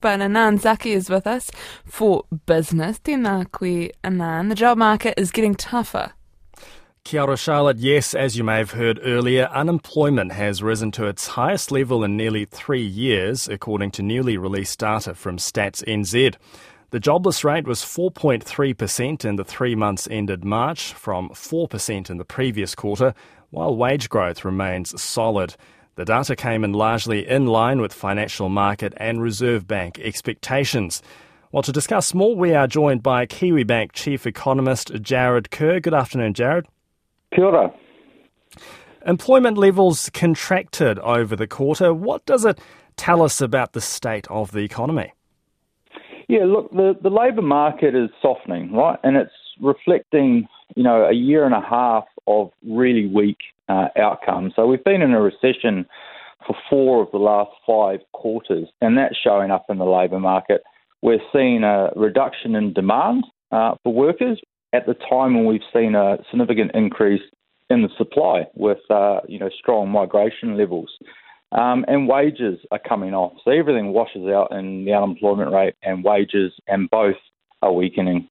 but Anand Zaki is with us for business. Tēnā koe, Anand. The job market is getting tougher. Kia ora, Charlotte. Yes, as you may have heard earlier, unemployment has risen to its highest level in nearly 3 years, according to newly released data from Stats NZ. The jobless rate was 4.3% in the 3 months ended March, from 4% in the previous quarter, while wage growth remains solid. The data came in largely in line with financial market and Reserve Bank expectations. Well, to discuss more, we are joined by Kiwibank Chief Economist Jarrod Kerr. Good afternoon, Jarrod. Kia ora. Employment levels contracted over the quarter. What does it tell us about the state of the economy? Yeah, look, the labour market is softening, right? And it's reflecting, a year and a half of really weak outcomes. So we've been in a recession for 4 of the last 5 quarters, and that's showing up in the labour market. We're seeing a reduction in demand for workers at the time when we've seen a significant increase in the supply with, strong migration levels. And wages are coming off. So everything washes out in the unemployment rate and wages, and both are weakening.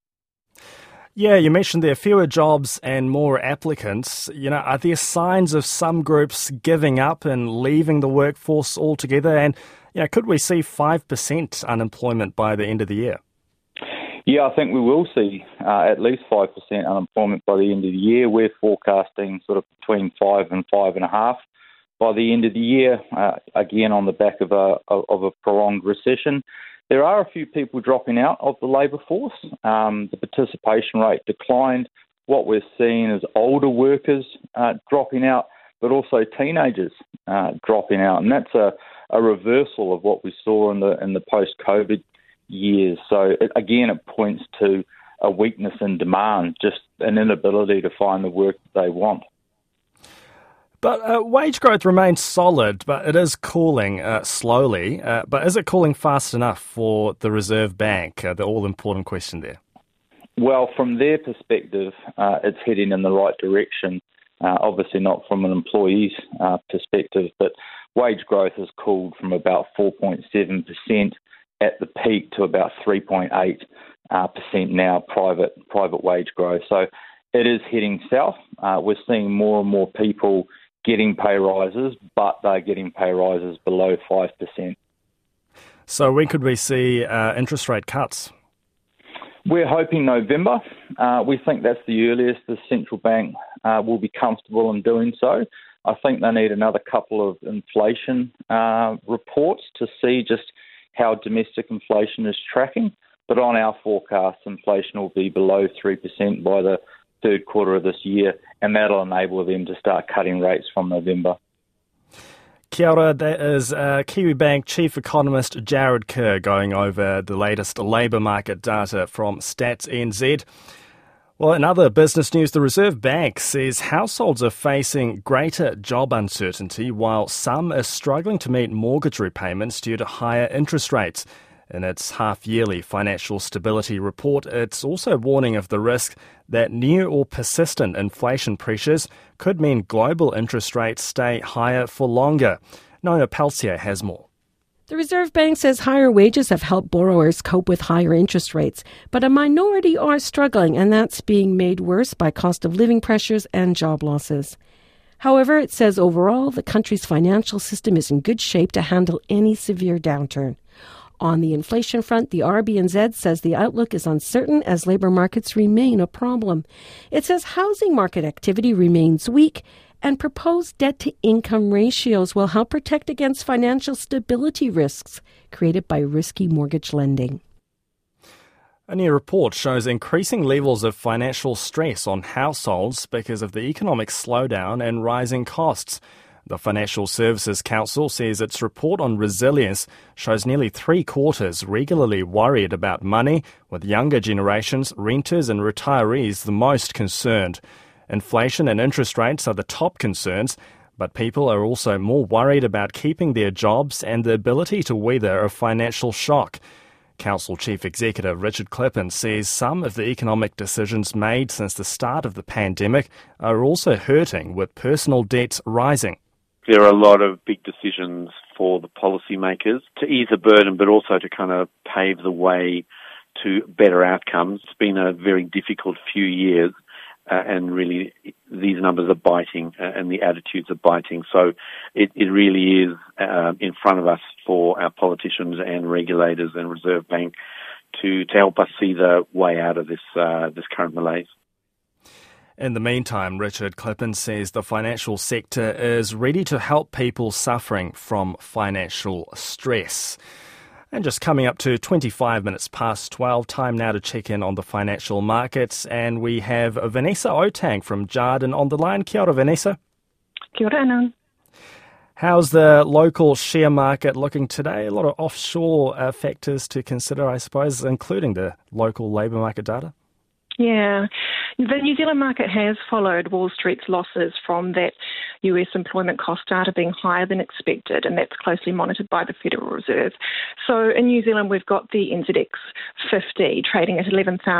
Yeah, you mentioned there are fewer jobs and more applicants. Are there signs of some groups giving up and leaving the workforce altogether? And, could we see 5% unemployment by the end of the year? Yeah, I think we will see at least 5% unemployment by the end of the year. We're forecasting sort of between 5 and 5.5 by the end of the year, again on the back of a prolonged recession. There are a few people dropping out of the labour force. The participation rate declined. What we're seeing is older workers dropping out, but also teenagers dropping out, and that's a reversal of what we saw in the post-COVID years. So it points to a weakness in demand, just an inability to find the work that they want. But wage growth remains solid, but it is cooling slowly. But is it cooling fast enough for the Reserve Bank? The all-important question there. Well, from their perspective, it's heading in the right direction. Obviously not from an employee's perspective, but wage growth has cooled from about 4.7% at the peak to about 3.8% now, private wage growth. So it is heading south. We're seeing more and more people getting pay rises, but they're getting pay rises below 5%. So when could we see interest rate cuts? We're hoping November. We think that's the earliest the central bank will be comfortable in doing so. I think they need another couple of inflation reports to see just how domestic inflation is tracking. But on our forecast, inflation will be below 3% by the third quarter of this year, and that'll enable them to start cutting rates from November. Kia ora, that is Kiwibank Chief Economist Jarrod Kerr going over the latest labour market data from Stats NZ. Well, in other business news, the Reserve Bank says households are facing greater job uncertainty, while some are struggling to meet mortgage repayments due to higher interest rates. In its half-yearly financial stability report, it's also warning of the risk that new or persistent inflation pressures could mean global interest rates stay higher for longer. Nona Peltier has more. The Reserve Bank says higher wages have helped borrowers cope with higher interest rates, but a minority are struggling, and that's being made worse by cost of living pressures and job losses. However, it says overall the country's financial system is in good shape to handle any severe downturn. On the inflation front, the RBNZ says the outlook is uncertain as labour markets remain a problem. It says housing market activity remains weak, and proposed debt-to-income ratios will help protect against financial stability risks created by risky mortgage lending. A new report shows increasing levels of financial stress on households because of the economic slowdown and rising costs. The Financial Services Council says its report on resilience shows nearly 3/4 regularly worried about money, with younger generations, renters and retirees the most concerned. Inflation and interest rates are the top concerns, but people are also more worried about keeping their jobs and the ability to weather a financial shock. Council Chief Executive Richard Klippen says some of the economic decisions made since the start of the pandemic are also hurting, with personal debts rising. there are a lot of big decisions for the policymakers to ease the burden, but also to kind of pave the way to better outcomes. It's been a very difficult few years, and really these numbers are biting and the attitudes are biting. So it really is in front of us for our politicians and regulators and Reserve Bank to help us see the way out of this current malaise. In the meantime, Richard Klippen says the financial sector is ready to help people suffering from financial stress. And just coming up to 25 minutes past 12, time now to check in on the financial markets. And we have Vanessa Otang from Jarden on the line. Kia ora, Vanessa. Kia ora, Anand. How's the local share market looking today? A lot of offshore factors to consider, I suppose, including the local labour market data. Yeah, the New Zealand market has followed Wall Street's losses from that US employment cost data being higher than expected, and that's closely monitored by the Federal Reserve. So in New Zealand, we've got the NZX 50 trading at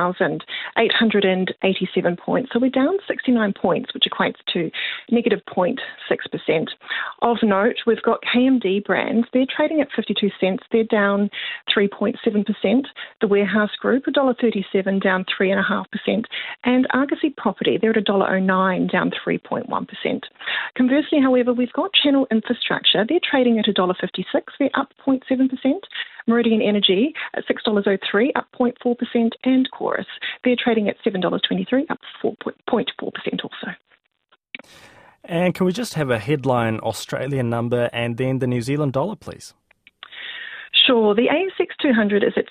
11,887 points. So we're down 69 points, which equates to negative 0.6%. Of note, we've got KMD brands. They're trading at 52 cents. They're down 3.7%. The Warehouse Group, $1.37, down 3.5%. And Argosy Property, they're at $1.09, down 3.1%. Conversely, however, we've got Channel Infrastructure. They're trading at $1.56. They're up 0.7%. Meridian Energy at $6.03, up 0.4%. And Chorus, they're trading at $7.23, up 4.4% also. And can we just have a headline Australian number and then the New Zealand dollar, please? Sure. The ASX 200 is at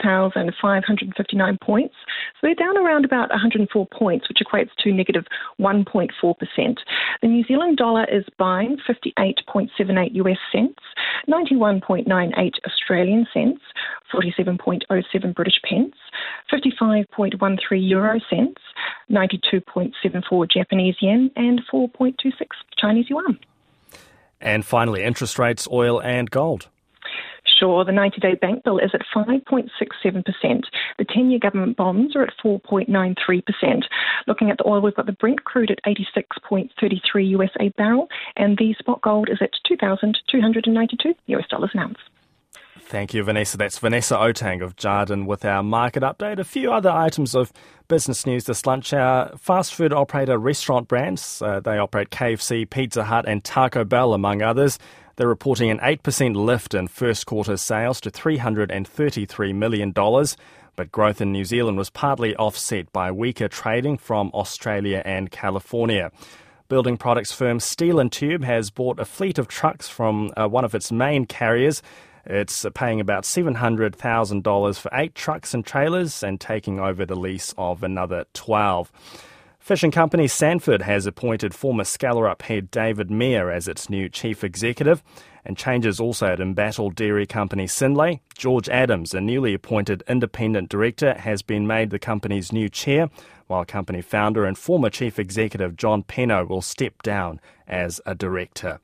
7,559 points. So they're down around about 104 points, which equates to negative 1.4%. The New Zealand dollar is buying 58.78 US cents, 91.98 Australian cents, 47.07 British pence, 55.13 euro cents, 92.74 Japanese yen, and 4.26 Chinese yuan. And finally, interest rates, oil and gold. Sure, the 90-day bank bill is at 5.67%. The 10-year government bonds are at 4.93%. Looking at the oil, we've got the Brent crude at 86.33 US a barrel, and the spot gold is at $2,292 an ounce. Thank you, Vanessa. That's Vanessa Otang of Jarden with our market update. A few other items of business news this lunch hour. Fast food operator Restaurant Brands, they operate KFC, Pizza Hut and Taco Bell, among others. They're reporting an 8% lift in first quarter sales to $333 million. But growth in New Zealand was partly offset by weaker trading from Australia and California. Building products firm Steel & Tube has bought a fleet of trucks from one of its main carriers. It's paying about $700,000 for 8 trucks and trailers and taking over the lease of another 12. Fishing company Sanford has appointed former Scaller-up head David Meyer as its new chief executive, and changes also at embattled dairy company Synlait. George Adams, a newly appointed independent director, has been made the company's new chair, while company founder and former chief executive John Penno will step down as a director.